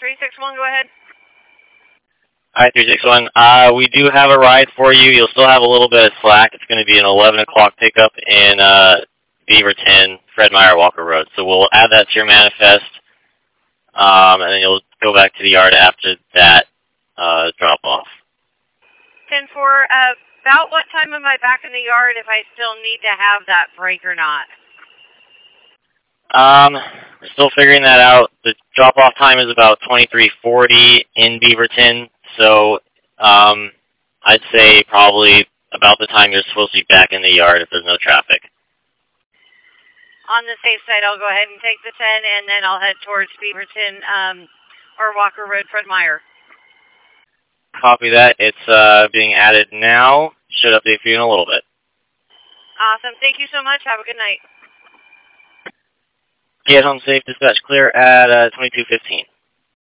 361, go ahead. All right, 361. We do have a ride for you. You'll still have a little bit of slack. It's going to be an 11 o'clock pickup in Beaverton, Fred Meyer Walker Road. So we'll add that to your manifest, and then you'll go back to the yard after that drop-off. 10-4, about what time am I back in the yard if I still need to have that break or not? We're still figuring that out. The drop-off time is about 23:40 in Beaverton, so I'd say probably about the time you're supposed to be back in the yard if there's no traffic. On the safe side, I'll go ahead and take the 10, and then I'll head towards Beaverton or Walker Road, Fred Meyer. Copy that. It's being added now. Should update for you in a little bit. Awesome. Thank you so much. Have a good night. Get home safe. Dispatch clear at 22:15.